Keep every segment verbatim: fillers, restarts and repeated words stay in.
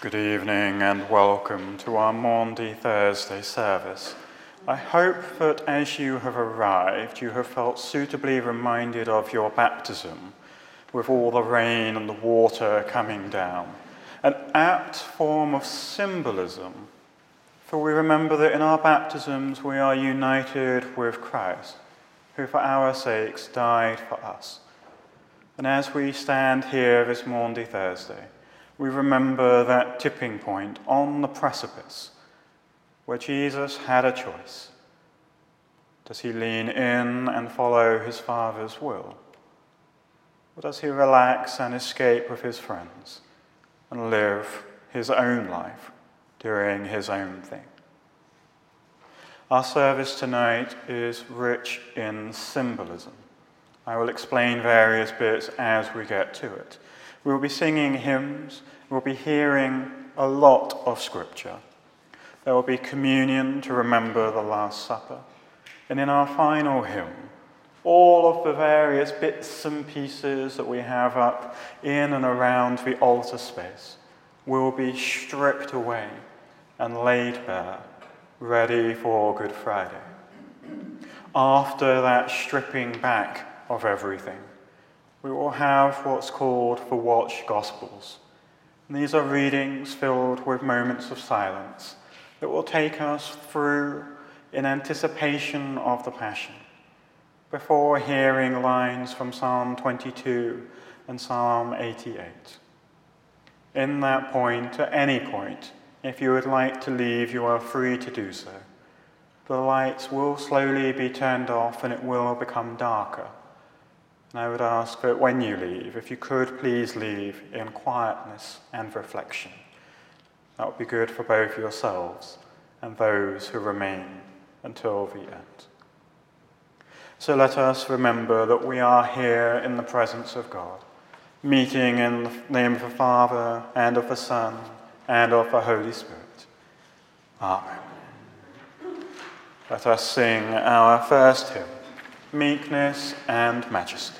Good evening and welcome to our Maundy Thursday service. I hope that as you have arrived, you have felt suitably reminded of your baptism, with all the rain and the water coming down, an apt form of symbolism, for we remember that in our baptisms we are united with Christ, who for our sakes died for us. And as we stand here this Maundy Thursday, we remember that tipping point on the precipice where Jesus had a choice. Does he lean in and follow his Father's will? Or does he relax and escape with his friends and live his own life, doing his own thing? Our service tonight is rich in symbolism. I will explain various bits as we get to it. We'll be singing hymns, we'll be hearing a lot of scripture. There will be communion to remember the Last Supper. And in our final hymn, all of the various bits and pieces that we have up in and around the altar space will be stripped away and laid bare, ready for Good Friday. After that stripping back of everything, we will have what's called the Watch Gospels. And these are readings filled with moments of silence that will take us through in anticipation of the Passion, before hearing lines from Psalm twenty-two and Psalm eighty-eight. In that point, at any point, if you would like to leave, you are free to do so. The lights will slowly be turned off and it will become darker. And I would ask that when you leave, if you could please leave in quietness and reflection. That would be good for both yourselves and those who remain until the end. So let us remember that we are here in the presence of God, meeting in the name of the Father, and of the Son, and of the Holy Spirit. Amen. Let us sing our first hymn, Meekness and Majesty.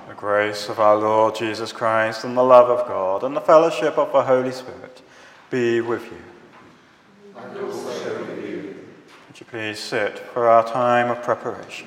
The grace of our Lord Jesus Christ and the love of God and the fellowship of the Holy Spirit be with you. And also with you. Would you please sit for our time of preparation?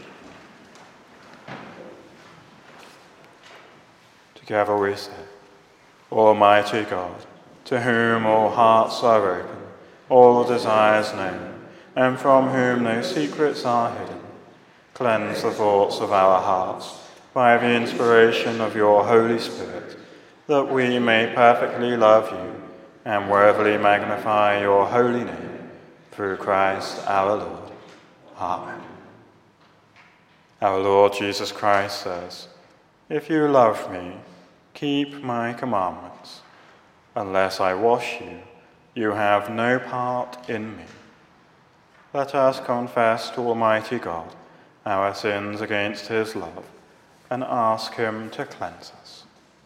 Together we say, Almighty God, to whom all hearts are open, all desires known, and from whom no secrets are hidden, cleanse the thoughts of our hearts by the inspiration of your Holy Spirit, that we may perfectly love you and worthily magnify your holy name, through Christ our Lord. Amen. Our Lord Jesus Christ says, if you love me, keep my commandments. Unless I wash you, you have no part in me. Let us confess to Almighty God our sins against his love and ask him to cleanse us.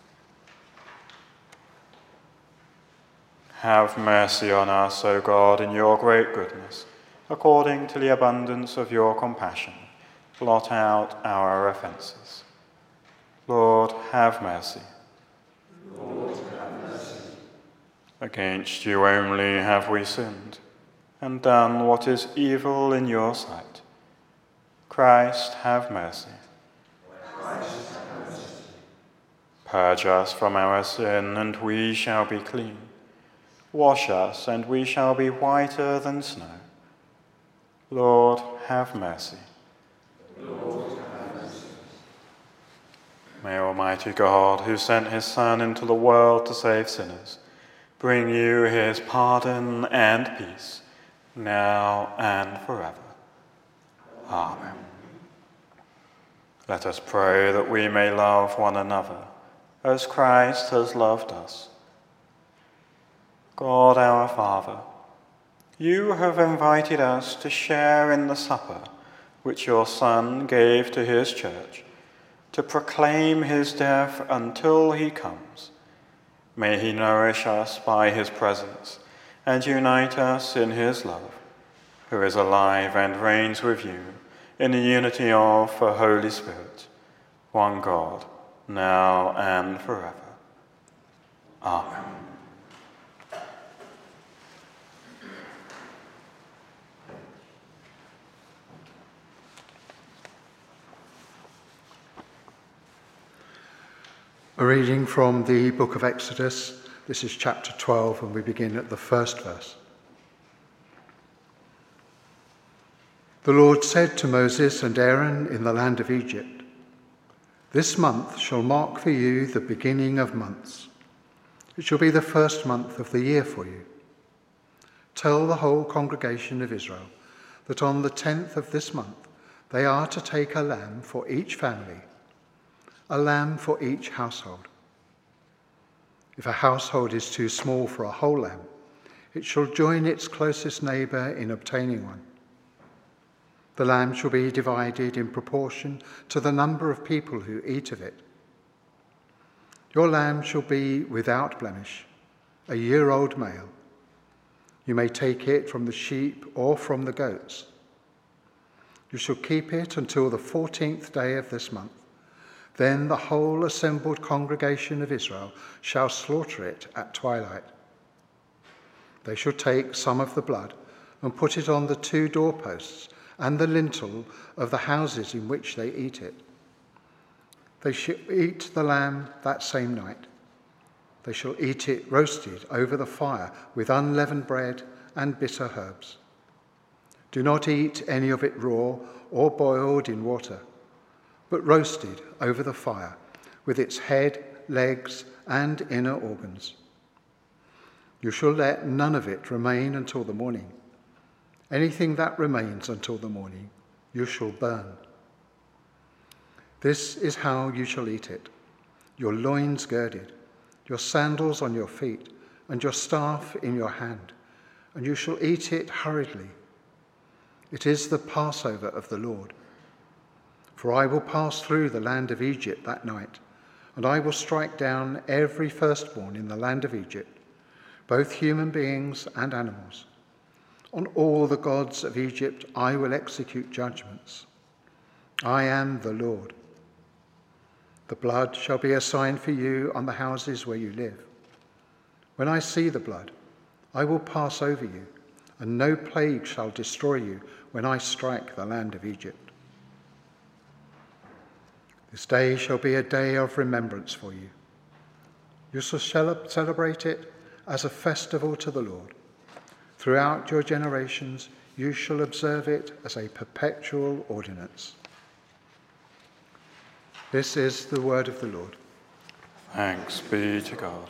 Have mercy on us, O God, in your great goodness, according to the abundance of your compassion. Blot out our offences. Lord, have mercy. Lord, have mercy. Against you only have we sinned, and done what is evil in your sight. Christ, have mercy. Christ, have mercy. Purge us from our sin, and we shall be clean. Wash us, and we shall be whiter than snow. Lord, have mercy. Lord, have mercy. May Almighty God, who sent his Son into the world to save sinners, bring you his pardon and peace, now and forever. Amen. Let us pray that we may love one another, as Christ has loved us. God our Father, you have invited us to share in the supper which your Son gave to his church, to proclaim his death until he comes. May he nourish us by his presence and unite us in his love, who is alive and reigns with you in the unity of the Holy Spirit, one God, now and forever. Amen. A reading from the book of Exodus. This is chapter twelve, and we begin at the first verse. The Lord said to Moses and Aaron in the land of Egypt, "This month shall mark for you the beginning of months. It shall be the first month of the year for you. Tell the whole congregation of Israel that on the tenth of this month they are to take a lamb for each family, a lamb for each household. If a household is too small for a whole lamb, it shall join its closest neighbour in obtaining one. The lamb shall be divided in proportion to the number of people who eat of it. Your lamb shall be without blemish, a year-old male. You may take it from the sheep or from the goats. You shall keep it until the fourteenth day of this month. Then the whole assembled congregation of Israel shall slaughter it at twilight. They shall take some of the blood and put it on the two doorposts and the lintel of the houses in which they eat it. They shall eat the lamb that same night. They shall eat it roasted over the fire with unleavened bread and bitter herbs. Do not eat any of it raw or boiled in water, but roasted over the fire with its head, legs, and inner organs. You shall let none of it remain until the morning. Anything that remains until the morning, you shall burn. This is how you shall eat it: your loins girded, your sandals on your feet, and your staff in your hand, and you shall eat it hurriedly. It is the Passover of the Lord. For I will pass through the land of Egypt that night, and I will strike down every firstborn in the land of Egypt, both human beings and animals. On all the gods of Egypt I will execute judgments. I am the Lord. The blood shall be a sign for you on the houses where you live. When I see the blood, I will pass over you, and no plague shall destroy you when I strike the land of Egypt. This day shall be a day of remembrance for you. You shall celebrate it as a festival to the Lord. Throughout your generations, you shall observe it as a perpetual ordinance. This is the word of the Lord. Thanks be to God.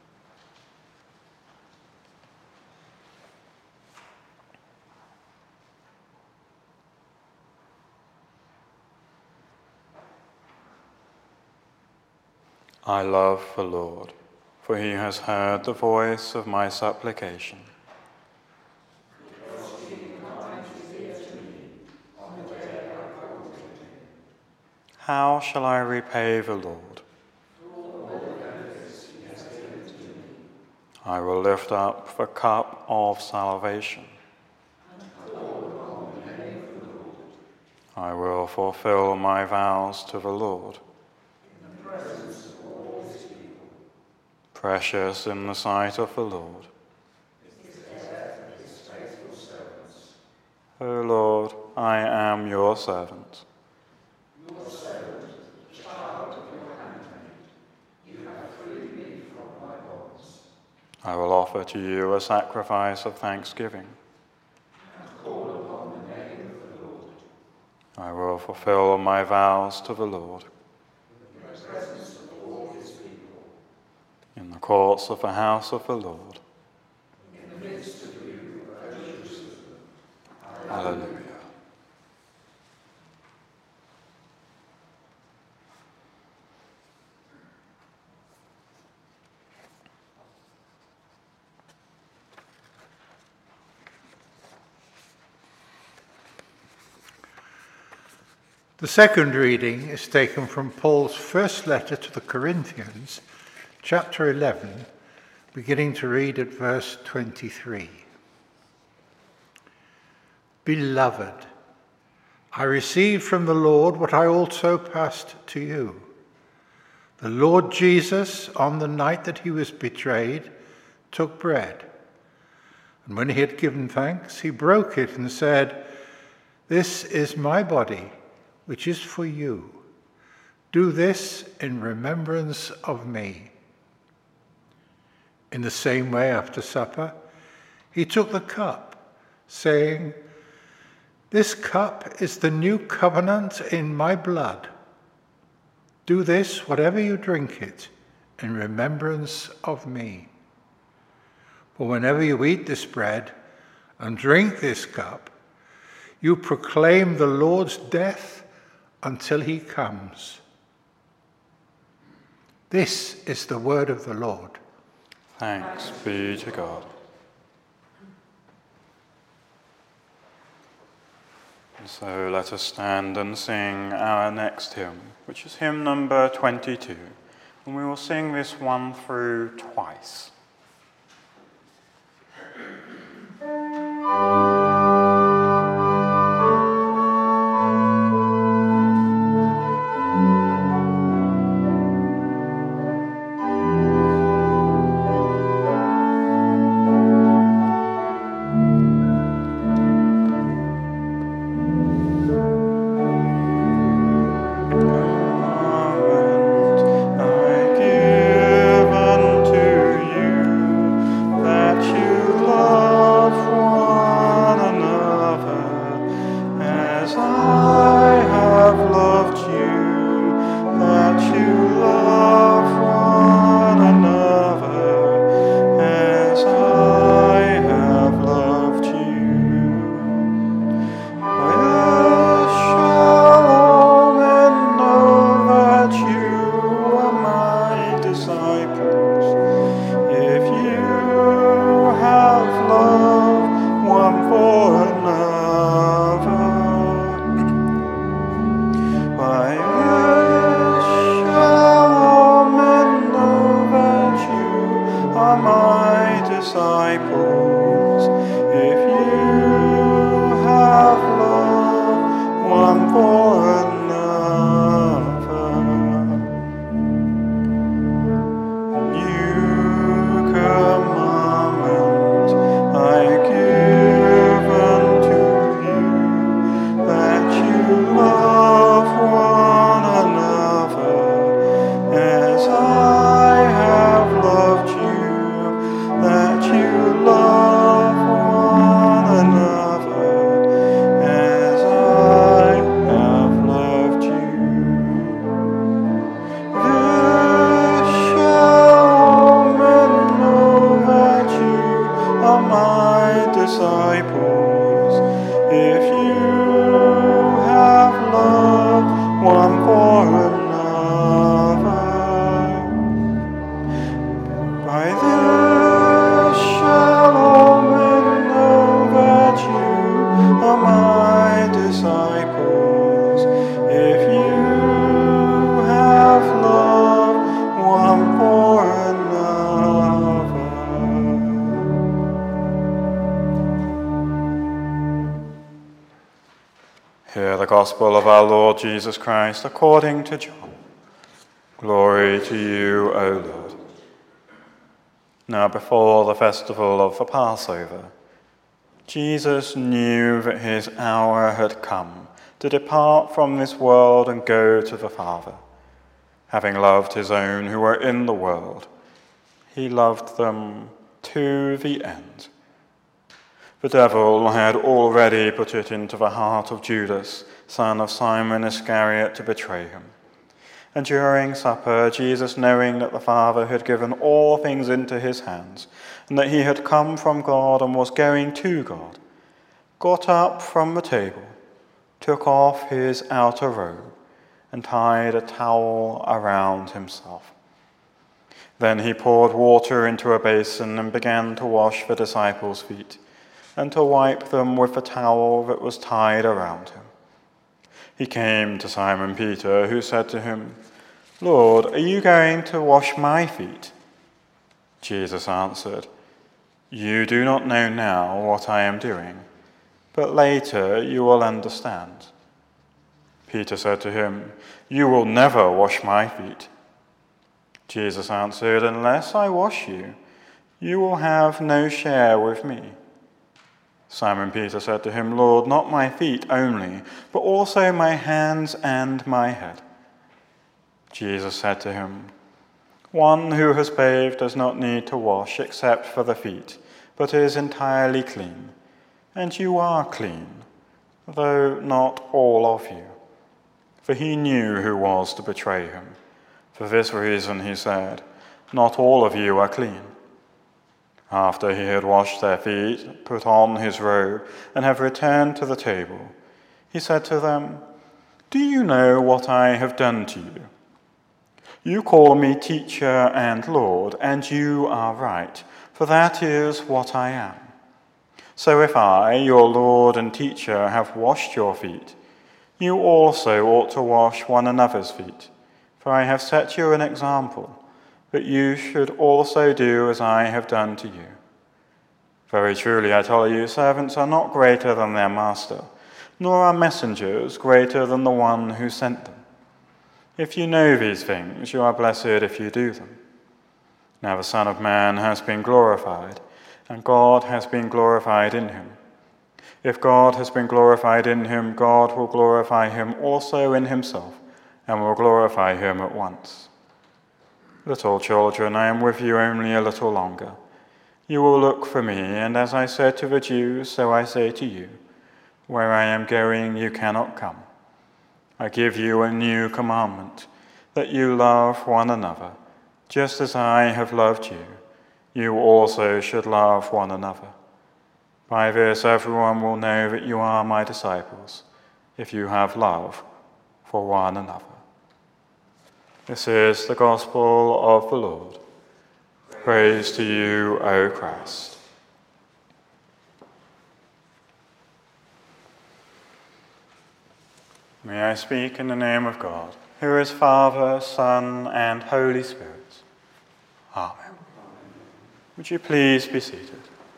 I love the Lord, for he has heard the voice of my supplication. How shall I repay the Lord? I will lift up the cup of salvation. I will fulfill my vows to the Lord. Precious in the sight of the Lord. O Lord, I am your servant. Your servant, the child of your handmaid, you have freed me from my bonds. I will offer to you a sacrifice of thanksgiving. And call upon the name of the Lord. I will fulfill my vows to the Lord. In the presence of all his people. In the courts of the house of the Lord. In the midst of you, O Jerusalem. Hallelujah. The second reading is taken from Paul's first letter to the Corinthians, chapter eleven, beginning to read at verse twenty-three. Beloved, I received from the Lord what I also passed to you. The Lord Jesus, on the night that he was betrayed, took bread. And when he had given thanks, he broke it and said, "This is my body, which is for you. Do this in remembrance of me." In the same way, after supper, he took the cup, saying, "This cup is the new covenant in my blood. Do this, whatever you drink it, in remembrance of me. For whenever you eat this bread and drink this cup, you proclaim the Lord's death until he comes." This is the word of the Lord. Thanks be to God. And so let us stand and sing our next hymn, which is hymn number twenty-two. And we will sing this one through twice. I give unto you gospel of our Lord Jesus Christ according to John. Glory to you, O Lord. Now before the festival of the Passover, Jesus knew that his hour had come to depart from this world and go to the Father. Having loved his own who were in the world, he loved them to the end. The devil had already put it into the heart of Judas, son of Simon Iscariot, to betray him. And during supper, Jesus, knowing that the Father had given all things into his hands, and that he had come from God and was going to God, got up from the table, took off his outer robe, and tied a towel around himself. Then he poured water into a basin and began to wash the disciples' feet, and to wipe them with the towel that was tied around him. He came to Simon Peter, who said to him, "Lord, are you going to wash my feet?" Jesus answered, "You do not know now what I am doing, but later you will understand." Peter said to him, "You will never wash my feet." Jesus answered, "Unless I wash you, you will have no share with me." Simon Peter said to him, "Lord, not my feet only, but also my hands and my head." Jesus said to him, "One who has bathed does not need to wash except for the feet, but is entirely clean. And you are clean, though not all of you." For he knew who was to betray him. For this reason he said, "Not all of you are clean." After he had washed their feet, put on his robe, and have returned to the table, he said to them, "Do you know what I have done to you? You call me teacher and Lord, and you are right, for that is what I am. So if I, your Lord and teacher, have washed your feet, you also ought to wash one another's feet. For I have set you an example, that you should also do as I have done to you. Very truly I tell you, servants are not greater than their master, nor are messengers greater than the one who sent them. If you know these things, you are blessed if you do them. Now the Son of Man has been glorified, and God has been glorified in him. If God has been glorified in him, God will glorify him also in himself, and will glorify him at once. Little children, I am with you only a little longer. You will look for me, and as I said to the Jews, so I say to you, where I am going, you cannot come. I give you a new commandment, that you love one another, just as I have loved you. You also should love one another. By this everyone will know that you are my disciples, if you have love for one another." This is the gospel of the Lord. Praise to you, O Christ. May I speak in the name of God, who is Father, Son, and Holy Spirit. Amen. Would you please be seated?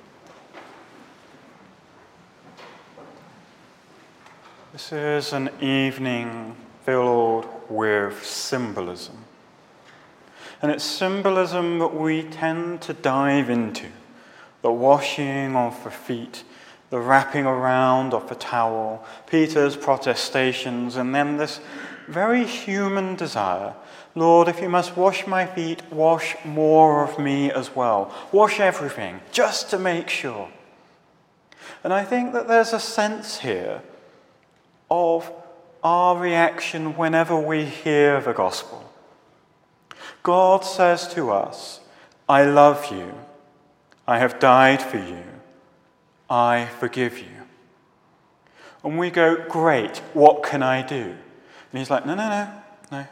This is an evening filled with symbolism. And it's symbolism that we tend to dive into. The washing of the feet, the wrapping around of the towel, Peter's protestations, and then this very human desire, "Lord, if you must wash my feet, wash more of me as well. Wash everything, just to make sure." And I think that there's a sense here of our reaction whenever we hear the gospel. God says to us, "I love you. I have died for you. I forgive you." And we go, "Great, what can I do?" And he's like, no, no, no, no.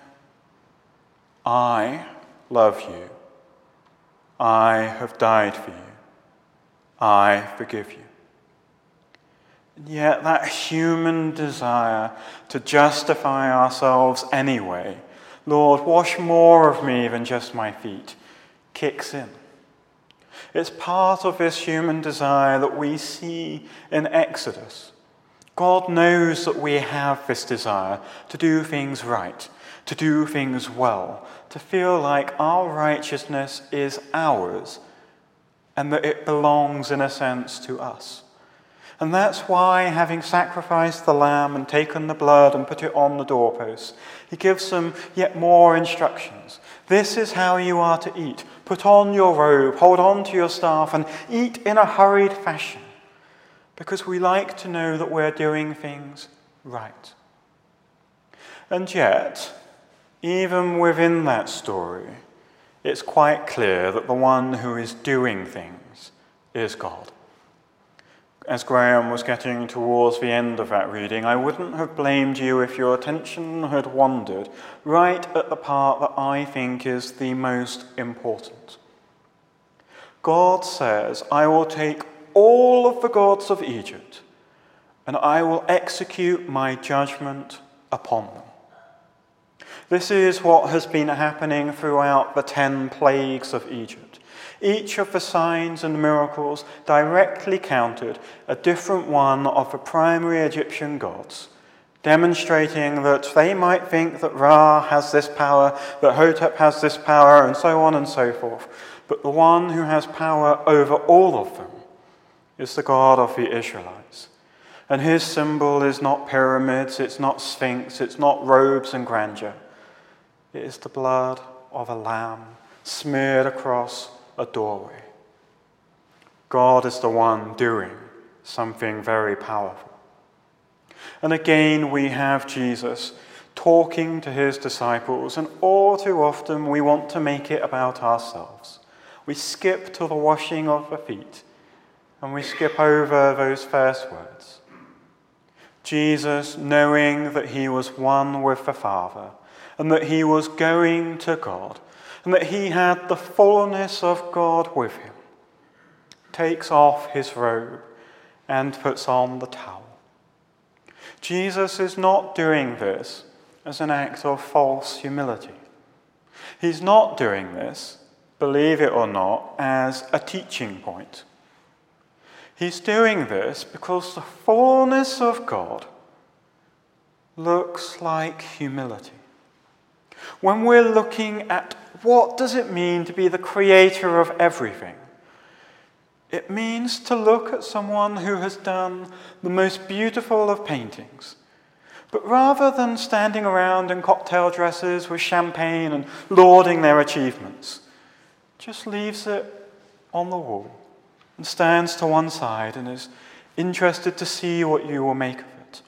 I love you. I have died for you. I forgive you. And yet that human desire to justify ourselves anyway, "Lord, wash more of me than just my feet," kicks in. It's part of this human desire that we see in Exodus, God knows that we have this desire to do things right, to do things well, to feel like our righteousness is ours and that it belongs in a sense to us. And that's why, having sacrificed the lamb and taken the blood and put it on the doorposts, he gives them yet more instructions. This is how you are to eat. Put on your robe, hold on to your staff, and eat in a hurried fashion, because we like to know that we're doing things right. And yet, even within that story, it's quite clear that the one who is doing things is God. As Graham was getting towards the end of that reading, I wouldn't have blamed you if your attention had wandered right at the part that I think is the most important. God says, I will take all of the gods of Egypt and I will execute my judgment upon them. This is what has been happening throughout the ten plagues of Egypt. Each of the signs and miracles directly countered a different one of the primary Egyptian gods, demonstrating that they might think that Ra has this power, that Hotep has this power, and so on and so forth. But the one who has power over all of them is the God of the Israelites. And his symbol is not pyramids, it's not sphinx, it's not robes and grandeur. It is the blood of a lamb smeared across a doorway. God is the one doing something very powerful. And again we have Jesus talking to his disciples, and all too often we want to make it about ourselves. We skip to the washing of the feet, and we skip over those first words. Jesus, knowing that he was one with the Father, and that he was going to God, and that he had the fullness of God with him, takes off his robe and puts on the towel. Jesus is not doing this as an act of false humility. He's not doing this, believe it or not, as a teaching point. He's doing this because the fullness of God looks like humility. When we're looking at what does it mean to be the creator of everything, it means to look at someone who has done the most beautiful of paintings, but rather than standing around in cocktail dresses with champagne and lauding their achievements, just leaves it on the wall and stands to one side and is interested to see what you will make of it.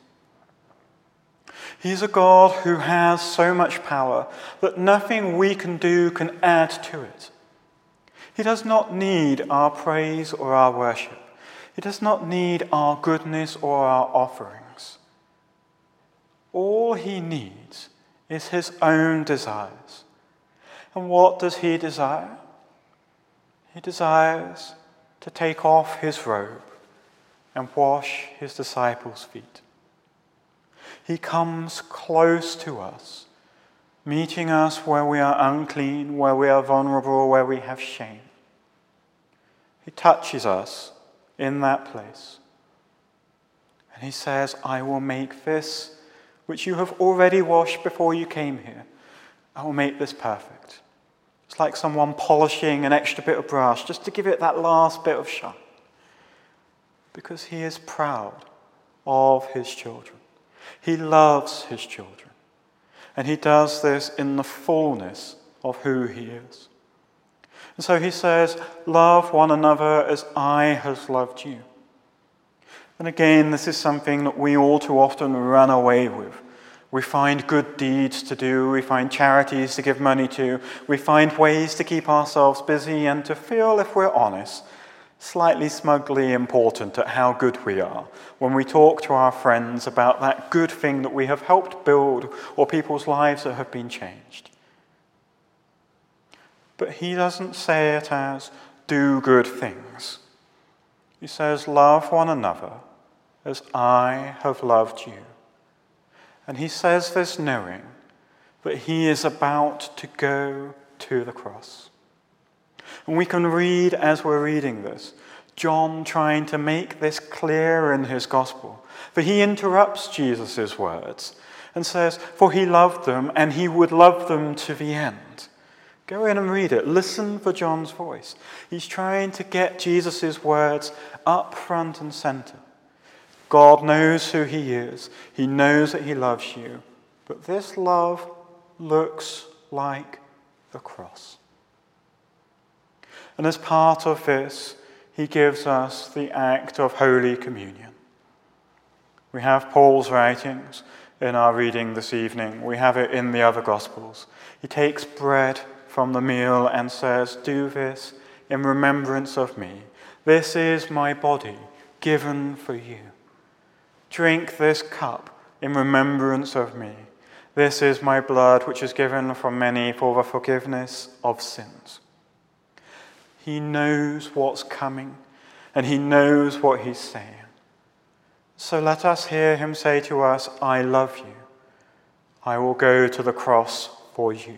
He's a God who has so much power that nothing we can do can add to it. He does not need our praise or our worship. He does not need our goodness or our offerings. All he needs is his own desires. And what does he desire? He desires to take off his robe and wash his disciples' feet. He comes close to us, meeting us where we are unclean, where we are vulnerable, where we have shame. He touches us in that place. And he says, I will make this, which you have already washed before you came here, I will make this perfect. It's like someone polishing an extra bit of brass just to give it that last bit of shine. Because he is proud of his children. He loves his children. And he does this in the fullness of who he is. And so he says, love one another as I have loved you. And again, this is something that we all too often run away with. We find good deeds to do, we find charities to give money to, we find ways to keep ourselves busy and to feel, if we're honest, slightly smugly important at how good we are when we talk to our friends about that good thing that we have helped build or people's lives that have been changed. But he doesn't say it as do good things. He says, love one another as I have loved you. And he says this knowing that he is about to go to the cross. And we can read, as we're reading this, John trying to make this clear in his gospel. For he interrupts Jesus' words and says, for he loved them and he would love them to the end. Go in and read it. Listen for John's voice. He's trying to get Jesus' words up front and center. God knows who he is. He knows that he loves you. But this love looks like the cross. And as part of this, he gives us the act of Holy Communion. We have Paul's writings in our reading this evening. We have it in the other Gospels. He takes bread from the meal and says, do this in remembrance of me. This is my body given for you. Drink this cup in remembrance of me. This is my blood which is given for many for the forgiveness of sins. He knows what's coming, and he knows what he's saying. So let us hear him say to us, I love you. I will go to the cross for you.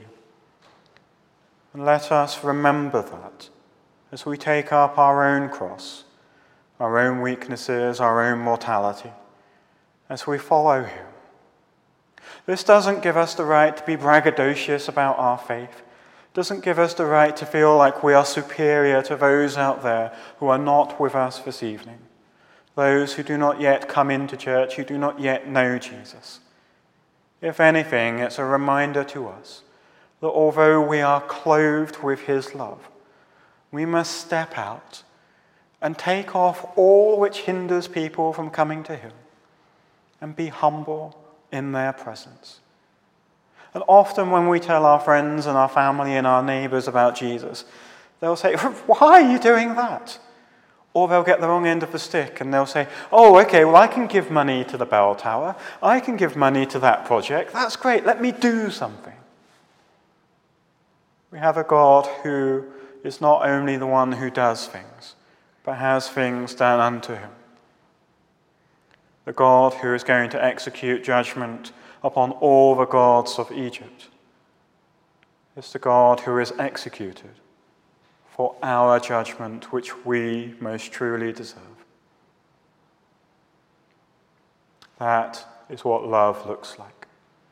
And let us remember that as we take up our own cross, our own weaknesses, our own mortality, as we follow him. This doesn't give us the right to be braggadocious about our faith. Doesn't give us the right to feel like we are superior to those out there who are not with us this evening, those who do not yet come into church, who do not yet know Jesus. If anything, it's a reminder to us that although we are clothed with his love, we must step out and take off all which hinders people from coming to him and be humble in their presence. And often when we tell our friends and our family and our neighbours about Jesus, they'll say, why are you doing that? Or they'll get the wrong end of the stick and they'll say, oh, okay, well, I can give money to the bell tower. I can give money to that project. That's great. Let me do something. We have a God who is not only the one who does things, but has things done unto him. The God who is going to execute judgment upon all the gods of Egypt is the God who is executed for our judgment, which we most truly deserve. That is what love looks like.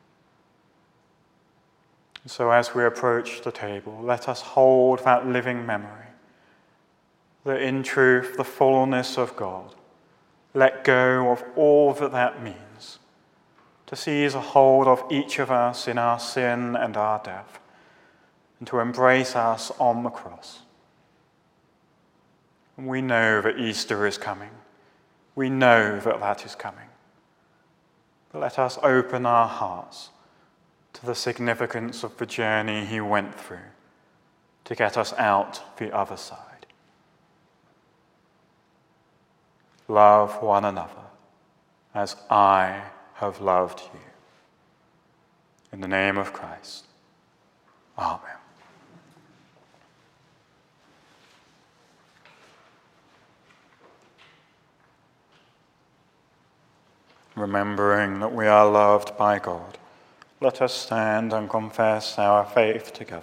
So as we approach the table, let us hold that living memory, that in truth, the fullness of God, let go of all that that means, to seize a hold of each of us in our sin and our death, and to embrace us on the cross. And we know that Easter is coming. We know that that is coming. But let us open our hearts to the significance of the journey he went through to get us out the other side. Love one another as I have loved you. In the name of Christ. Amen. Remembering that we are loved by God, let us stand and confess our faith together.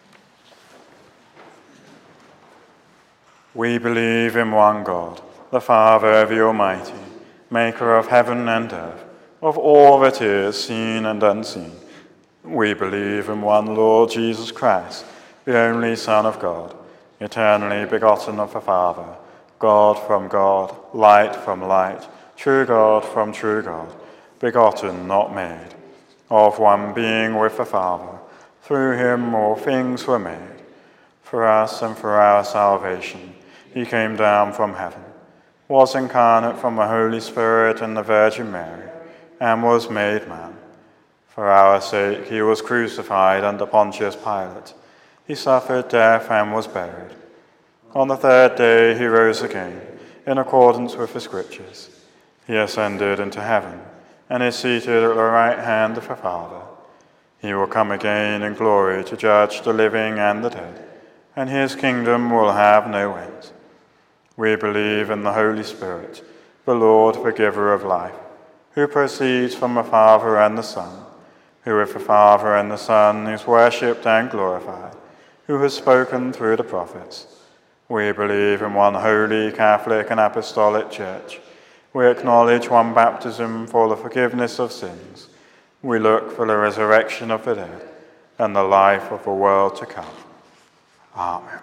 We believe in one God, the Father, the Almighty, maker of heaven and earth, of all that is seen and unseen. We believe in one Lord Jesus Christ, the only Son of God, eternally begotten of the Father, God from God, light from light, true God from true God, begotten, not made, of one being with the Father. Through him all things were made. For us and for our salvation, he came down from heaven, was incarnate from the Holy Spirit and the Virgin Mary, and was made man. For our sake he was crucified under Pontius Pilate. He suffered death and was buried. On the third day he rose again, in accordance with the Scriptures. He ascended into heaven, and is seated at the right hand of the Father. He will come again in glory to judge the living and the dead, and his kingdom will have no end. We believe in the Holy Spirit, the Lord, the giver of life, who proceeds from the Father and the Son, who with the Father and the Son is worshipped and glorified, who has spoken through the prophets. We believe in one holy, Catholic and Apostolic Church. We acknowledge one baptism for the forgiveness of sins. We look for the resurrection of the dead and the life of the world to come. Amen.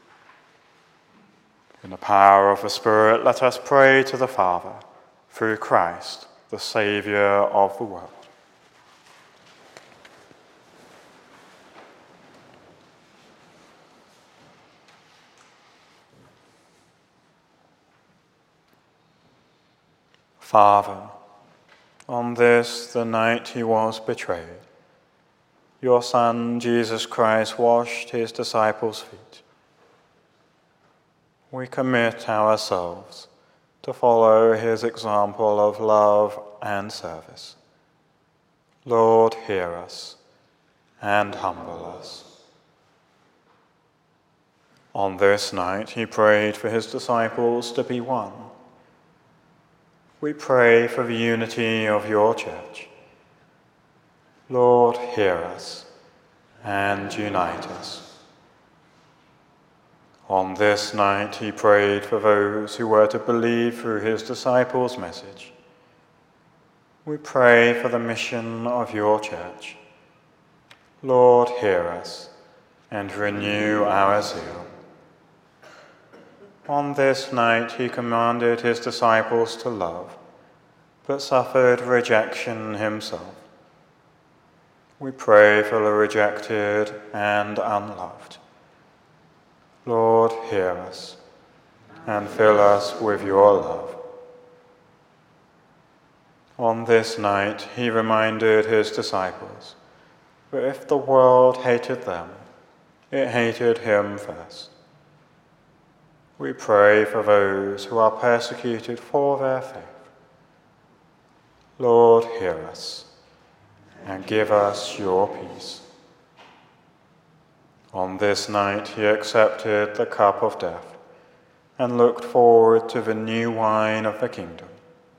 In the power of the Spirit, let us pray to the Father, through Christ, the Saviour of the world. Father, on this, the night he was betrayed, your Son, Jesus Christ, washed his disciples' feet. We commit ourselves to follow his example of love and service. Lord, hear us and humble us. On this night, he prayed for his disciples to be one. We pray for the unity of your church. Lord, hear us and unite us. On this night, he prayed for those who were to believe through his disciples' message. We pray for the mission of your church. Lord, hear us and renew our zeal. On this night, he commanded his disciples to love, but suffered rejection himself. We pray for the rejected and unloved. Lord, hear us and fill us with your love. On this night, he reminded his disciples that if the world hated them, it hated him first. We pray for those who are persecuted for their faith. Lord, hear us and give us your peace. On this night, he accepted the cup of death and looked forward to the new wine of the kingdom.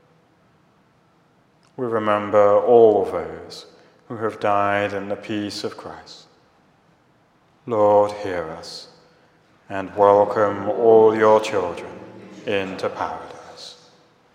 We remember all those who have died in the peace of Christ. Lord, hear us and welcome all your children into paradise.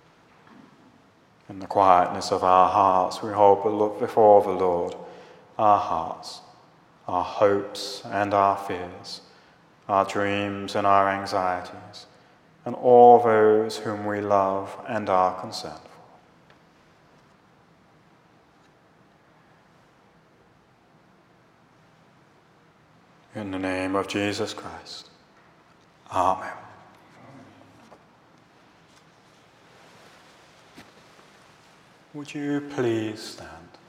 In the quietness of our hearts, we hold before the Lord our hearts, our hopes and our fears, our dreams and our anxieties, and all those whom we love and are concerned for. In the name of Jesus Christ. Amen. Would you please stand?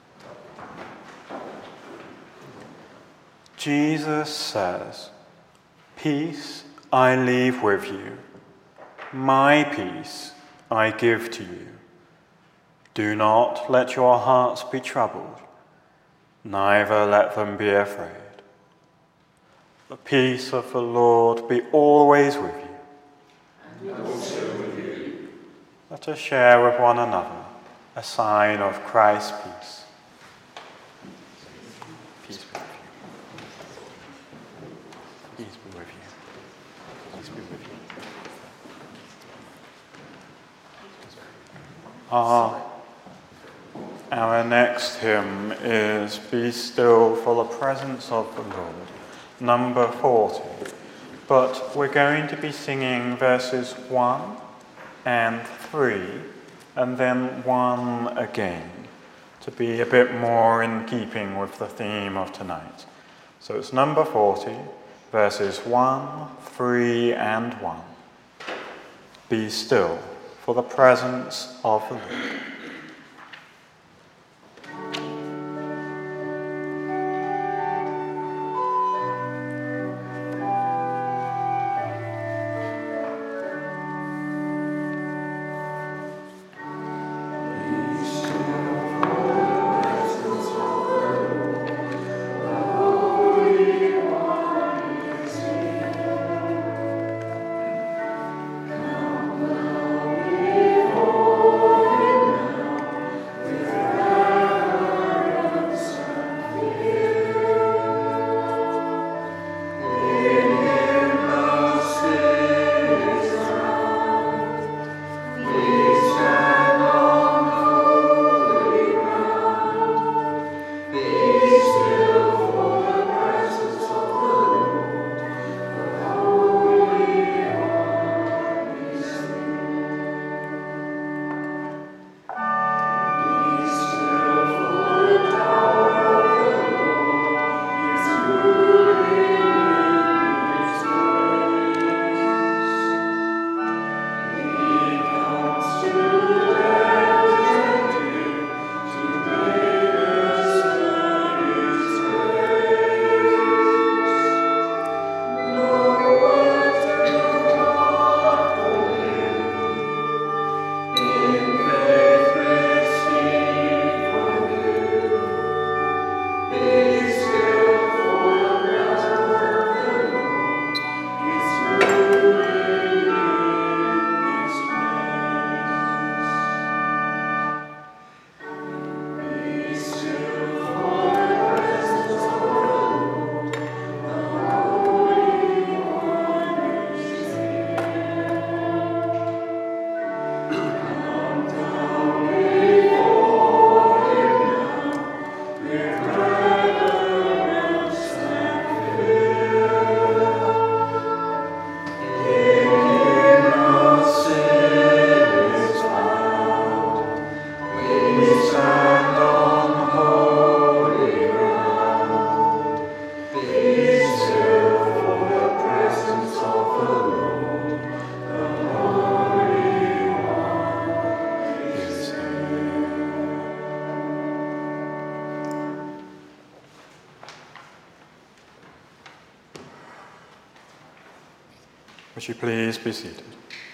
Jesus says, "Peace I leave with you, my peace I give to you. Do not let your hearts be troubled, neither let them be afraid. The peace of the Lord be always with you." And also with you. Let us share with one another a sign of Christ's peace. Peace be with you. Peace be with you. Peace be with you. Our, our next hymn is "Be Still for the Presence of the Lord," number forty. But we're going to be singing verses one and three, and then one again, to be a bit more in keeping with the theme of tonight. So it's number forty, verses one, three, and one. Be still for the presence of the Lord. Come Would you please be seated?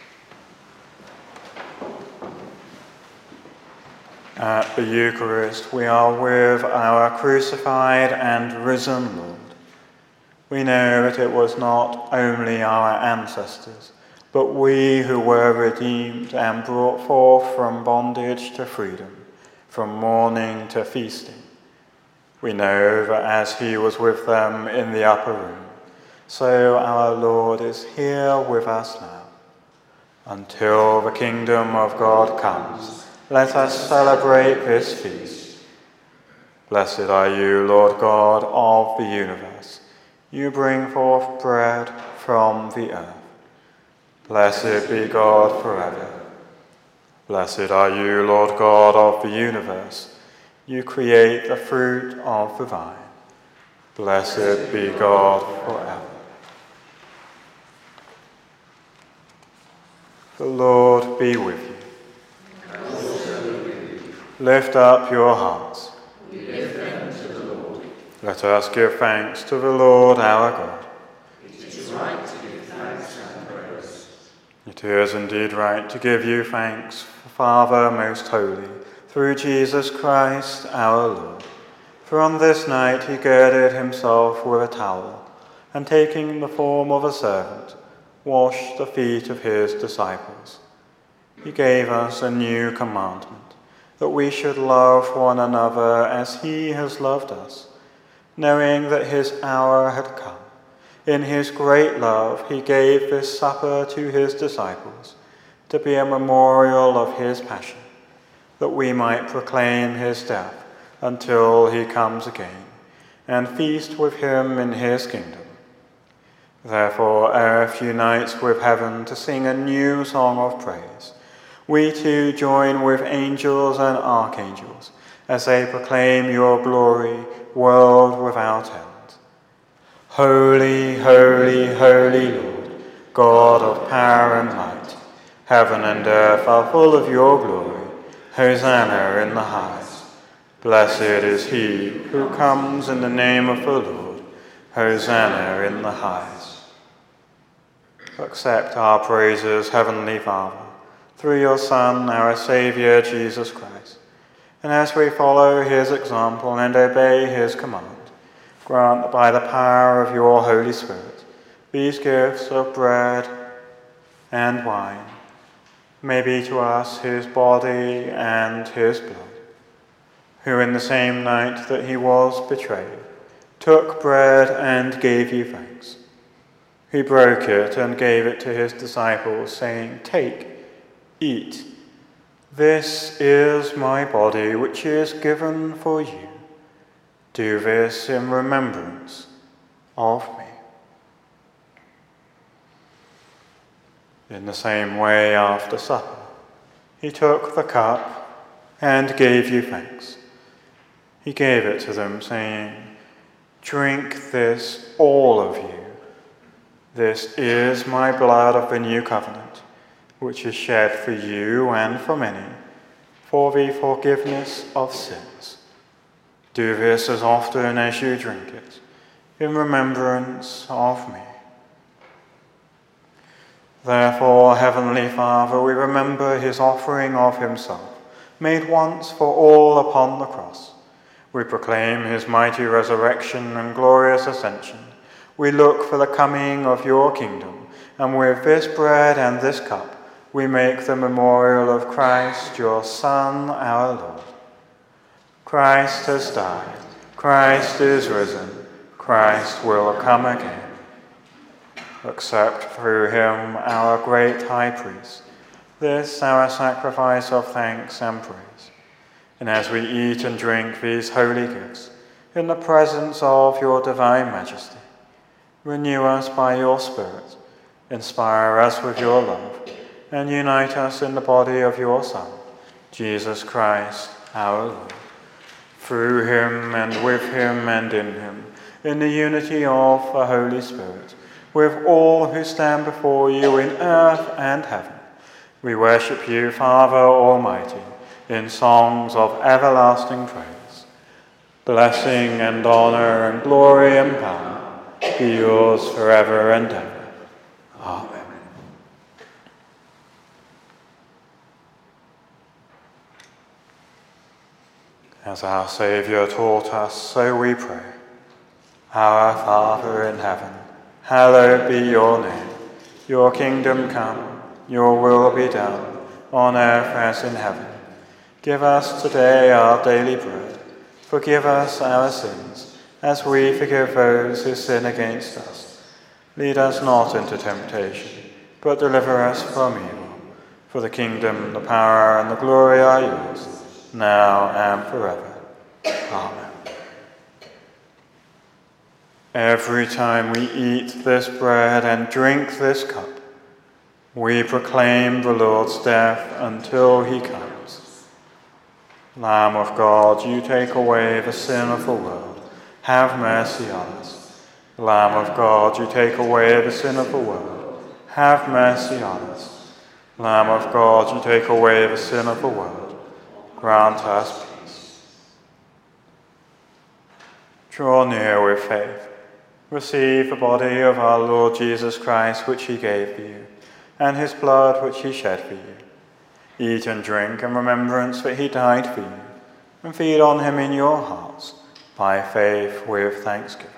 At the Eucharist, we are with our crucified and risen Lord. We know that it was not only our ancestors, but we who were redeemed and brought forth from bondage to freedom, from mourning to feasting. We know that as he was with them in the upper room, so our Lord is here with us now. Until the kingdom of God comes, let us celebrate this feast. Blessed are you, Lord God of the universe. You bring forth bread from the earth. Blessed be God forever. Blessed are you, Lord God of the universe. You create the fruit of the vine. Blessed be God forever. The Lord be with you. And also with you. Lift up your hearts. We lift them to the Lord. Let us give thanks to the Lord our God. It is right to give thanks and praise. It is indeed right to give you thanks, Father most holy, through Jesus Christ our Lord. For on this night he girded himself with a towel, and taking the form of a servant, washed the feet of his disciples. He gave us a new commandment, that we should love one another as he has loved us, knowing that his hour had come. In his great love he gave this supper to his disciples, to be a memorial of his passion, that we might proclaim his death until he comes again, and feast with him in his kingdom. Therefore, earth unites with heaven to sing a new song of praise. We too join with angels and archangels as they proclaim your glory, world without end. Holy, holy, holy Lord, God of power and might, heaven and earth are full of your glory. Hosanna in the highest. Blessed is he who comes in the name of the Lord. Hosanna in the highest. Accept our praises, Heavenly Father, through your Son, our Saviour, Jesus Christ. And as we follow his example and obey his command, grant that by the power of your Holy Spirit, these gifts of bread and wine may be to us his body and his blood, who in the same night that he was betrayed, took bread and gave you thanks. He broke it and gave it to his disciples, saying, "Take, eat. This is my body, which is given for you. Do this in remembrance of me." In the same way, after supper, he took the cup and gave you thanks. He gave it to them, saying, "Drink this, all of you. This is my blood of the new covenant, which is shed for you and for many, for the forgiveness of sins. Do this as often as you drink it, in remembrance of me." Therefore, Heavenly Father, we remember his offering of himself, made once for all upon the cross. We proclaim his mighty resurrection and glorious ascension. We look for the coming of your kingdom, and with this bread and this cup, we make the memorial of Christ, your Son, our Lord. Christ has died. Christ is risen. Christ will come again. Accept through him, our great high priest, this our sacrifice of thanks and praise. And as we eat and drink these holy gifts, in the presence of your divine majesty, renew us by your Spirit, inspire us with your love, and unite us in the body of your Son, Jesus Christ, our Lord. Through him and with him and in him, in the unity of the Holy Spirit, with all who stand before you in earth and heaven, we worship you, Father Almighty, in songs of everlasting praise. Blessing and honor and glory and power be yours forever and ever. Amen. As our Saviour taught us, so we pray. Our Father in heaven, hallowed be your name. Your kingdom come, your will be done, on earth as in heaven. Give us today our daily bread. Forgive us our sins, as we forgive those who sin against us. Lead us not into temptation, but deliver us from evil. For the kingdom, the power, and the glory are yours, now and forever. Amen. Every time we eat this bread and drink this cup, we proclaim the Lord's death until he comes. Lamb of God, you take away the sin of the world. Have mercy on us. Lamb of God, you take away the sin of the world. Have mercy on us. Lamb of God, you take away the sin of the world. Grant us peace. Draw near with faith. Receive the body of our Lord Jesus Christ, which he gave for you, and his blood, which he shed for you. Eat and drink in remembrance that he died for you, and feed on him in your hearts, by faith with thanksgiving.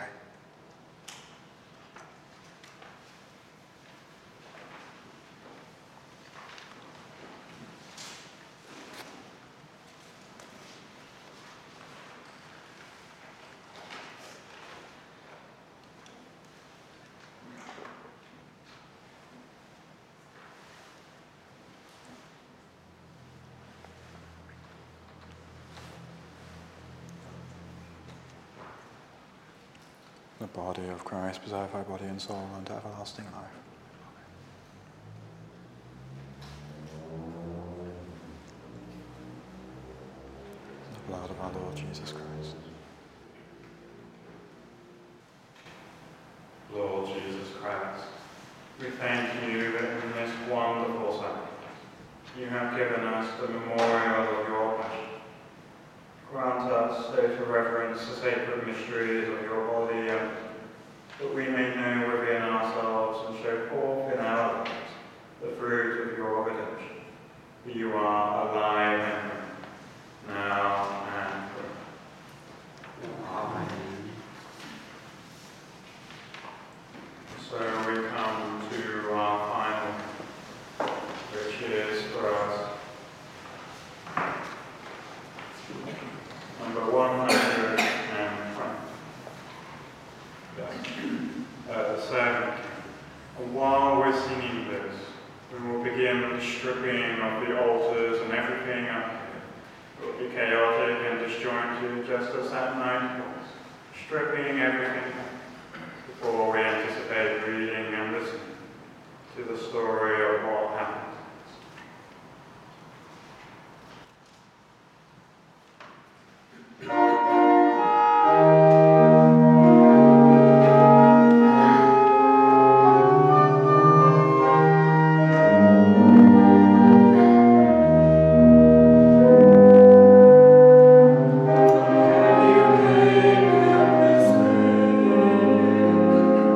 The body of Christ, preserve thy body and soul unto everlasting life. The blood of our Lord Jesus Christ. Lord Jesus Christ, we thank you that in this wonderful sacrifice you have given us the memorial of your passion. Grant us so to reverence the sacred mysteries of your body, and that we may know within ourselves and show forth in our lives the fruit of your redemption. For you are alive and reign, now and forever. Amen. So we come to our final, which is for us number one hundred twenty. Uh, the servant. And while we're singing this, we will begin the stripping of the altars and everything up here. It will be chaotic and disjointed, just as that night was. Stripping everything before we anticipate reading and listening to the story of what happened. Thank you.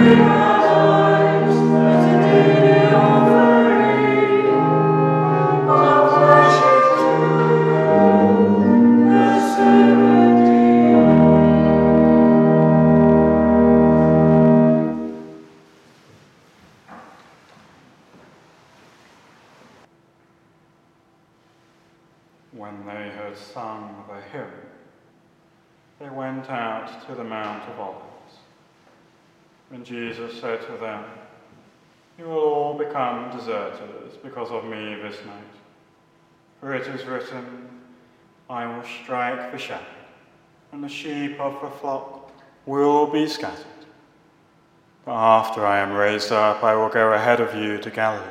When they had sung the hymn, they went out to the Mount of Olives. And Jesus said to them, "You will all become deserters because of me this night. For it is written, I will strike the shepherd, and the sheep of the flock will be scattered. But after I am raised up, I will go ahead of you to Galilee."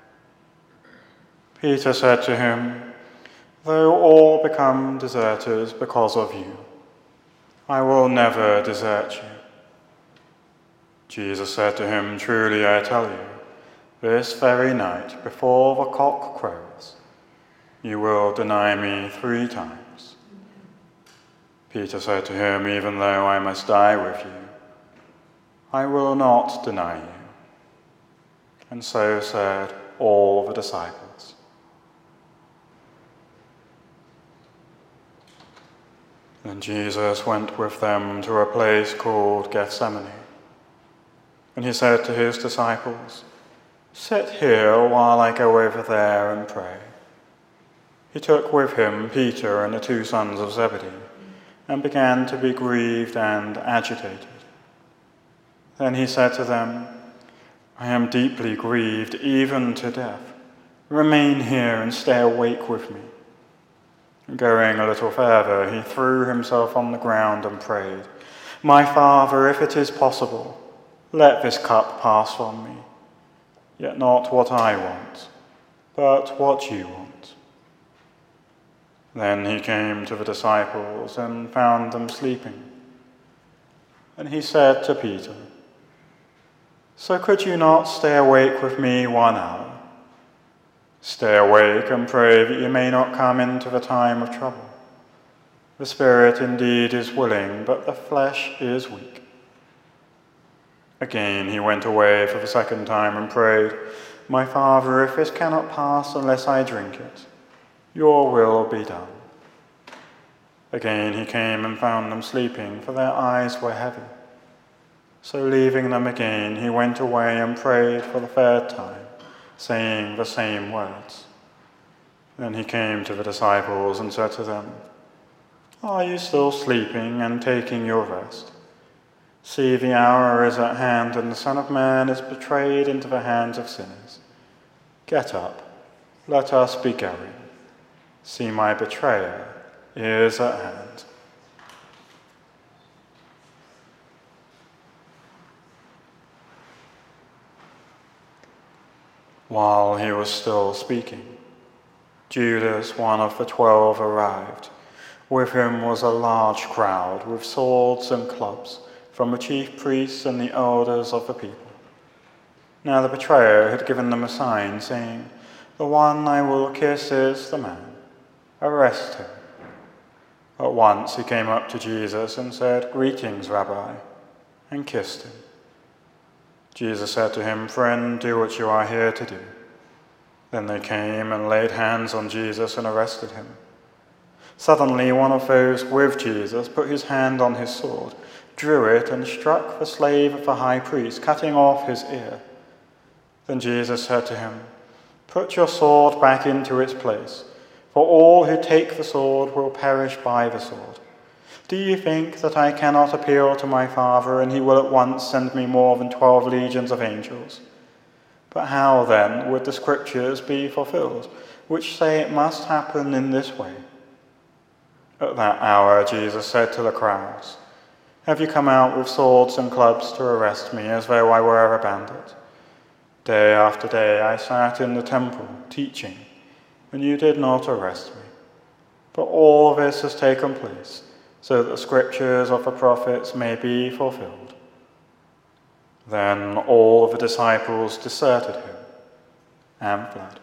Peter said to him, "Though all become deserters because of you, I will never desert you." Jesus said to him, "Truly I tell you, this very night, before the cock crows, you will deny me three times." Peter said to him, "Even though I must die with you, I will not deny you." And so said all the disciples. Then Jesus went with them to a place called Gethsemane. And he said to his disciples, "Sit here while I go over there and pray." He took with him Peter and the two sons of Zebedee, and began to be grieved and agitated. Then he said to them, "I am deeply grieved, even to death. Remain here and stay awake with me." Going a little further, he threw himself on the ground and prayed, "My Father, if it is possible, let this cup pass from me. Yet not what I want, but what you want." Then he came to the disciples and found them sleeping. And he said to Peter, "So could you not stay awake with me one hour? Stay awake and pray that you may not come into the time of trouble. The spirit indeed is willing, but the flesh is weak." Again he went away for the second time and prayed, "My Father, if this cannot pass unless I drink it, your will be done." Again he came and found them sleeping, for their eyes were heavy. So leaving them again, he went away and prayed for the third time, saying the same words. Then he came to the disciples and said to them, "Are you still sleeping and taking your rest? See, the hour is at hand, and the Son of Man is betrayed into the hands of sinners. Get up, let us be going. See, my betrayer is at hand." While he was still speaking, Judas, one of the twelve, arrived. With him was a large crowd with swords and clubs from the chief priests and the elders of the people. Now the betrayer had given them a sign, saying, "The one I will kiss is the man. Arrest him." At once he came up to Jesus and said, "Greetings, Rabbi," and kissed him. Jesus said to him, "Friend, do what you are here to do." Then they came and laid hands on Jesus and arrested him. Suddenly one of those with Jesus put his hand on his sword, drew it, and struck the slave of the high priest, cutting off his ear. Then Jesus said to him, "Put your sword back into its place, for all who take the sword will perish by the sword. Do you think that I cannot appeal to my Father, and he will at once send me more than twelve legions of angels? But how, then, would the scriptures be fulfilled, which say it must happen in this way?" At that hour Jesus said to the crowds, "Have you come out with swords and clubs to arrest me, as though I were a bandit? Day after day I sat in the temple, teaching, and you did not arrest me. But all this has taken place, so that the scriptures of the prophets may be fulfilled." Then all the disciples deserted him and fled.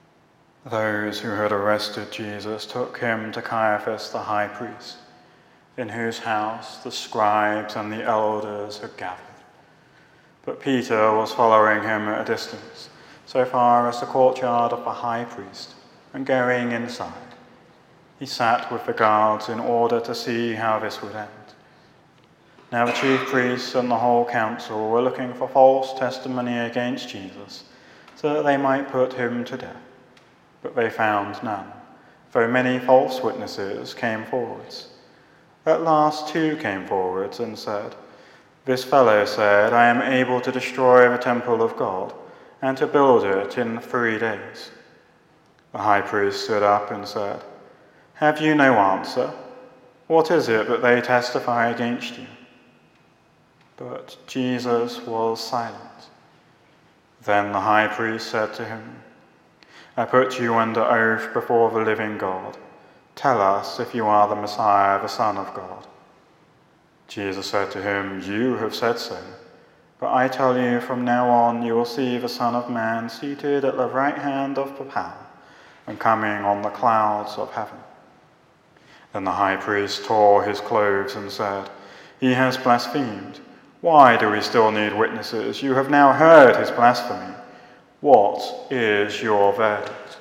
Those who had arrested Jesus took him to Caiaphas the high priest, in whose house the scribes and the elders had gathered. But Peter was following him at a distance, so far as the courtyard of the high priest, and going inside, he sat with the guards in order to see how this would end. Now the chief priests and the whole council were looking for false testimony against Jesus, so that they might put him to death. But they found none, though many false witnesses came forwards. At last two came forwards and said, "This fellow said, 'I am able to destroy the temple of God and to build it in three days.'" The high priest stood up and said, "Have you no answer? What is it that they testify against you?" But Jesus was silent. Then the high priest said to him, "I put you under oath before the living God. Tell us if you are the Messiah, the Son of God." Jesus said to him, "You have said so. But I tell you, from now on you will see the Son of Man seated at the right hand of the power and coming on the clouds of heaven." Then the high priest tore his clothes and said, "He has blasphemed. Why do we still need witnesses? You have now heard his blasphemy. What is your verdict?"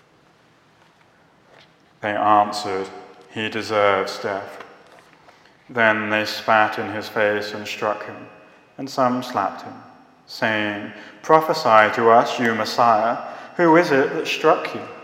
They answered, "He deserves death." Then they spat in his face and struck him, and some slapped him, saying, "Prophesy to us, you Messiah. Who is it that struck you?"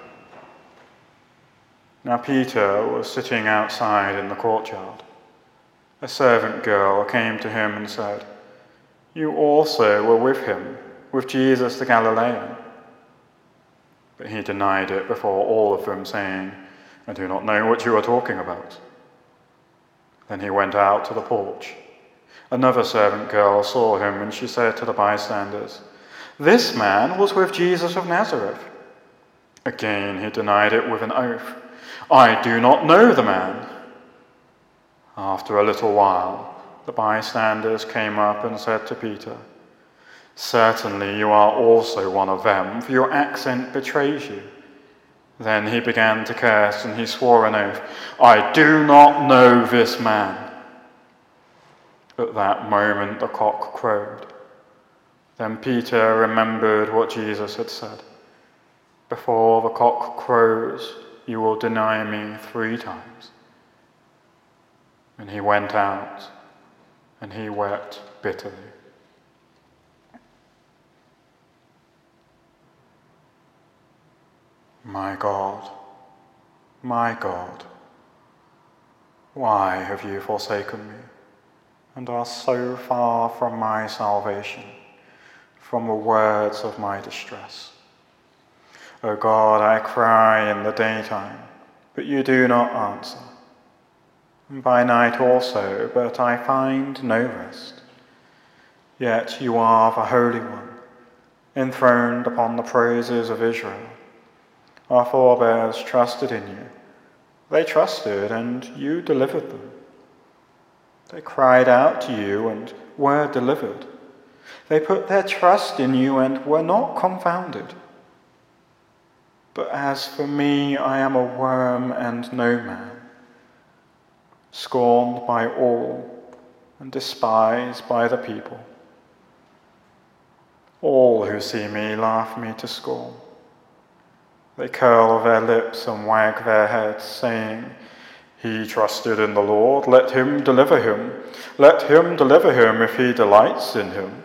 Now Peter was sitting outside in the courtyard. A servant girl came to him and said, "You also were with him, with Jesus the Galilean." But he denied it before all of them, saying, "I do not know what you are talking about." Then he went out to the porch. Another servant girl saw him, and she said to the bystanders, "This man was with Jesus of Nazareth." Again he denied it with an oath, "I do not know the man." After a little while, the bystanders came up and said to Peter, "Certainly you are also one of them, for your accent betrays you." Then he began to curse, and he swore an oath, "I do not know this man." At that moment the cock crowed. Then Peter remembered what Jesus had said, "Before the cock crows, you will deny me three times." And he went out, and he wept bitterly. My God, my God, why have you forsaken me, and are so far from my salvation, from the words of my distress? O God, I cry in the daytime, but you do not answer. By night also, but I find no rest. Yet you are the Holy One, enthroned upon the praises of Israel. Our forebears trusted in you. They trusted, and you delivered them. They cried out to you and were delivered. They put their trust in you and were not confounded. But as for me, I am a worm and no man, scorned by all and despised by the people. All who see me laugh me to scorn. They curl their lips and wag their heads, saying, "He trusted in the Lord, let him deliver him. Let him deliver him if he delights in him."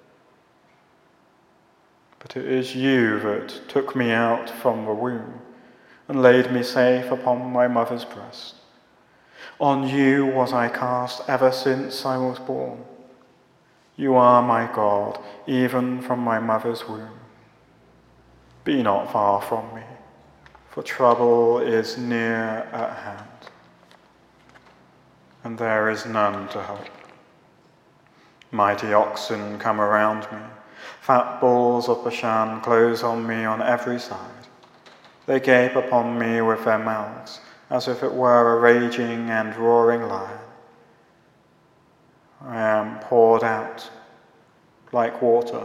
But it is you that took me out from the womb and laid me safe upon my mother's breast. On you was I cast ever since I was born. You are my God, even from my mother's womb. Be not far from me, for trouble is near at hand, and there is none to help. Mighty oxen come around me, fat bulls of Bashan close on me on every side. They gape upon me with their mouths, as if it were a raging and roaring lion. I am poured out like water.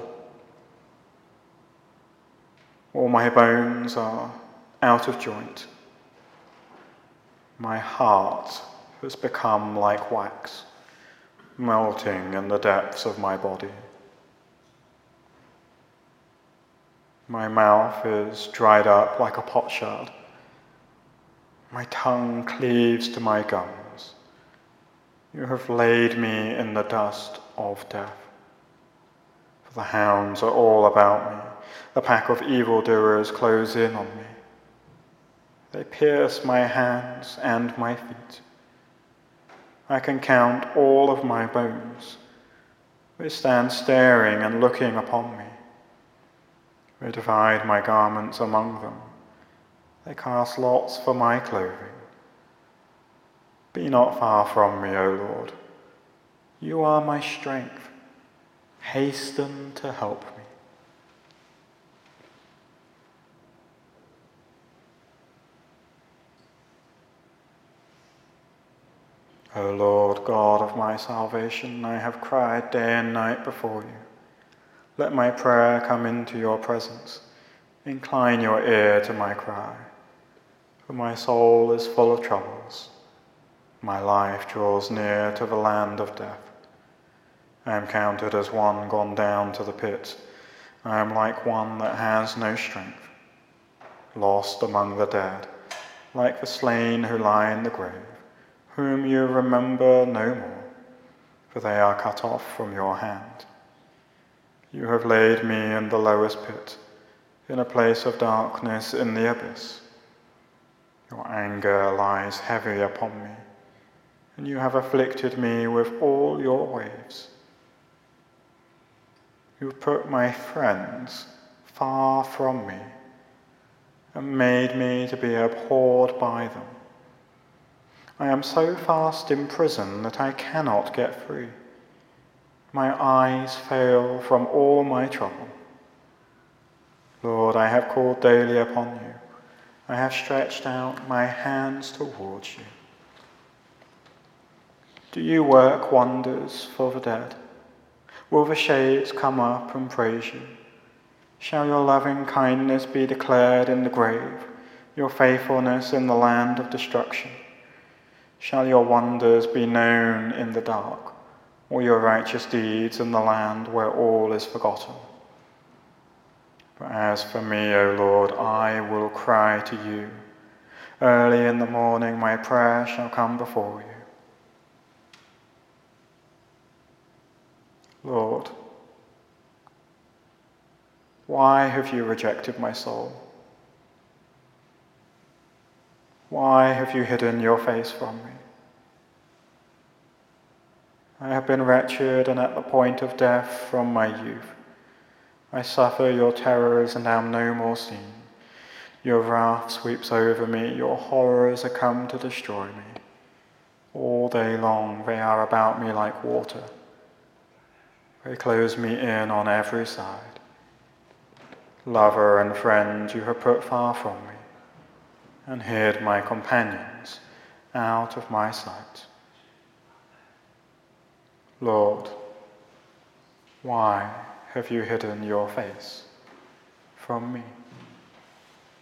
All my bones are out of joint. My heart has become like wax, melting in the depths of my body. My mouth is dried up like a potsherd. My tongue cleaves to my gums. You have laid me in the dust of death. For the hounds are all about me. A pack of evildoers close in on me. They pierce my hands and my feet. I can count all of my bones. They stand staring and looking upon me. They divide my garments among them. They cast lots for my clothing. Be not far from me, O Lord. You are my strength. Hasten to help me. O Lord, God of my salvation, I have cried day and night before you. Let my prayer come into your presence. Incline your ear to my cry. For my soul is full of troubles. My life draws near to the land of death. I am counted as one gone down to the pit. I am like one that has no strength, lost among the dead, like the slain who lie in the grave, whom you remember no more, for they are cut off from your hand. You have laid me in the lowest pit, in a place of darkness in the abyss. Your anger lies heavy upon me, and you have afflicted me with all your waves. You have put my friends far from me, and made me to be abhorred by them. I am so fast in prison that I cannot get free. My eyes fail from all my trouble. Lord, I have called daily upon you. I have stretched out my hands towards you. Do you work wonders for the dead? Will the shades come up and praise you? Shall your loving kindness be declared in the grave, your faithfulness in the land of destruction? Shall your wonders be known in the dark, or your righteous deeds in the land where all is forgotten? But as for me, O Lord, I will cry to you. Early in the morning my prayer shall come before you. Lord, why have you rejected my soul? Why have you hidden your face from me? I have been wretched and at the point of death from my youth. I suffer your terrors and am no more seen. Your wrath sweeps over me, your horrors are come to destroy me. All day long they are about me like water. They close me in on every side. Lover and friend you have put far from me, and hid my companions out of my sight. Lord, why have you hidden your face from me?